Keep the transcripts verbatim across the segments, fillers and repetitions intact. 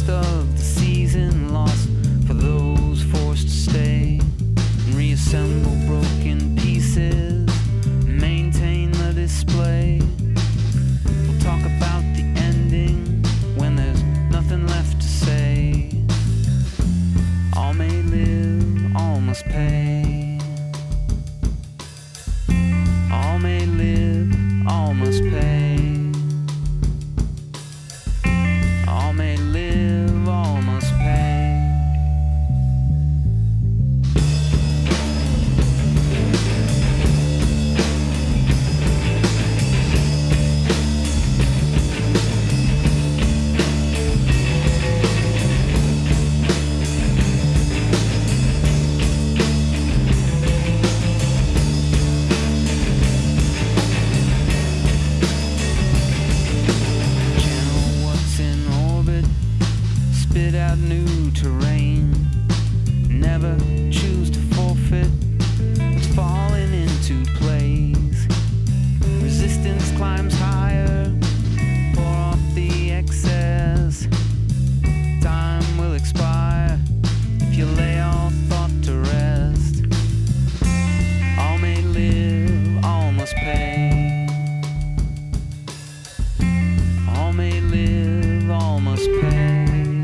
cost of the season lost for those forced to stay and reassemble broken pieces, maintain the display. We'll talk about the ending when there's nothing left to say. All may live, all must pay. All may live, all must pay. All may live, all must pay. Spit out new terrain. Never choose to forfeit what's falling into place. Resistance climbs higher. Pour off the excess. Time will expire if you lay all thought to rest. All may live, all must pay. All may live, all must pay.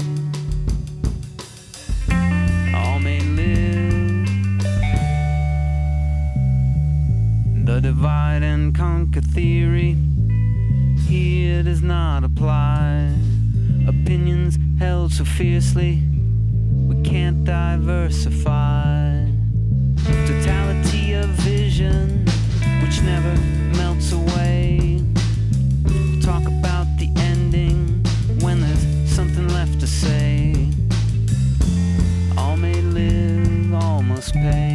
The divide and conquer theory here does not apply. Opinions held so fiercely we can't diversify. Totality of vision which never melts away. We'll talk about the ending when there's something left to say. All may live, all must pay.